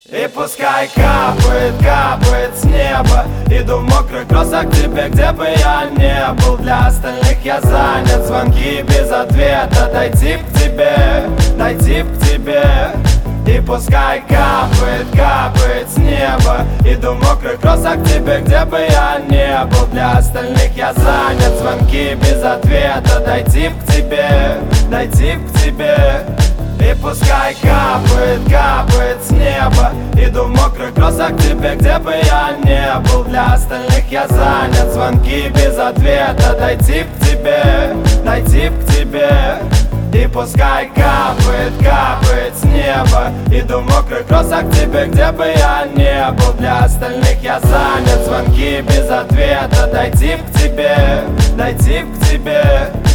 И пускай капает, капает с неба. Иду в мокрых кроссах к тебе, где бы я не был. Для остальных я занят, звонки без ответа. Дойти к тебе, дойти к тебе. И пускай капает, капает с неба. Иду в мокрых кроссах к тебе, где бы я не был. Для остальных я занят, звонки без ответа. Дойти к тебе, дойти к тебе. И пускай капает, капает с неба. Иду в мокрых кроссах к тебе, где бы я не был. Для остальных я занят, звонки без ответа. Дойти к тебе, дойти к тебе. И пускай капает, капает с неба. Иду в мокрых кроссах к тебе, где бы я не был. Для остальных я занят, звонки без ответа. Дойти к тебе, дойти к тебе.